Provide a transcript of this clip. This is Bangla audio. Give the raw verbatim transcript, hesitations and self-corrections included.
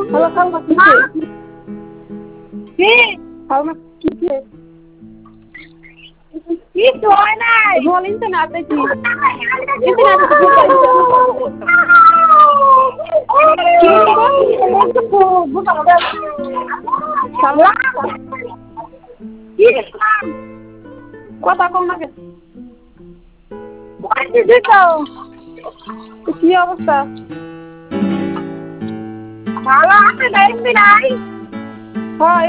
হ্যালো খালমা কি কি খালমা কি কি হয় নাই বলিন তো না দেখি কিন্তু না তো বুঝাই কি তো বুঝা হবে খালমা কি কথা কম না কেন বলছি দিছো কি অবস্থা ভালো আছে নাই নাই হয়